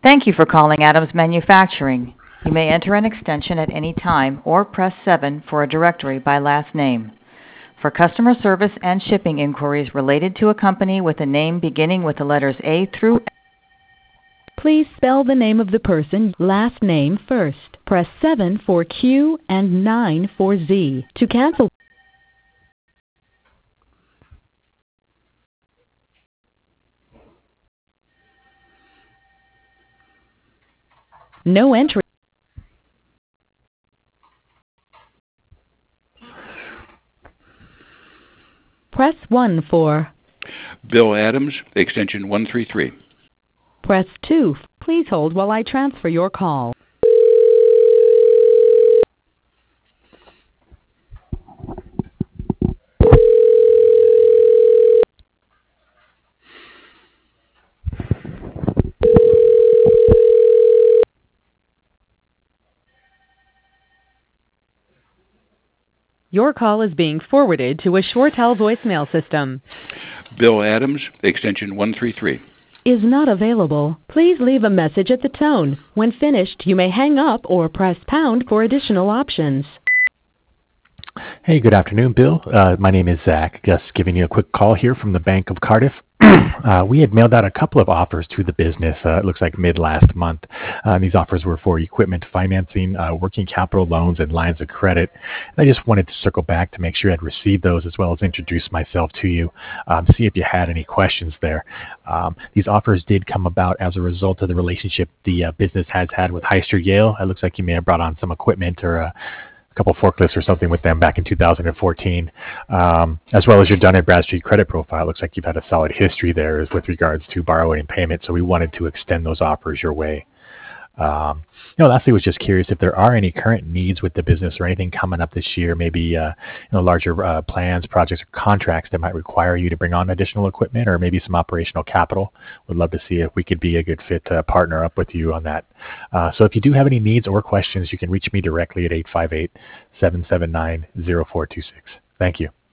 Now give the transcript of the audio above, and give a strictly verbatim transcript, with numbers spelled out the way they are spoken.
Thank you for calling Adams Manufacturing. You may enter an extension at any time or press seven for a directory by last name. For customer service and shipping inquiries related to a company with a name beginning with the letters A through F, please spell the name of the person last name first. Press seven for Q and nine for Z. To cancel, no entry. Press one for. Bill Adams, extension one three three. Press two. Please hold while I transfer your call. Your call is being forwarded to a ShoreTel voicemail system. Bill Adams, extension one three three. Is not available. Please leave a message at the tone. When finished, you may hang up or press pound for additional options. Hey, good afternoon, Bill. Uh, my name is Zach. Just giving you a quick call here from the Bank of Cardiff. uh, we had mailed out a couple of offers to the business, uh, it looks like mid last month. Uh, these offers were for equipment financing, uh, working capital loans, and lines of credit. And I just wanted to circle back to make sure I'd received those as well as introduce myself to you, um, see if you had any questions there. Um, these offers did come about as a result of the relationship the uh, business has had with Hyster-Yale. It looks like you may have brought on some equipment or uh, a couple of forklifts or something with them back in two thousand fourteen, um, as well as your Dun and Bradstreet credit profile. Looks like you've had a solid history there as with regards to borrowing and payment, so we wanted to extend those offers your way. Um, you know, lastly, was just curious if there are any current needs with the business or anything coming up this year, maybe uh, you know, larger uh, plans, projects, or contracts that might require you to bring on additional equipment or maybe some operational capital. Would love to see if we could be a good fit to partner up with you on that. Uh, so if you do have any needs or questions, you can reach me directly at eight five eight, seven seven nine, zero four two six. Thank you.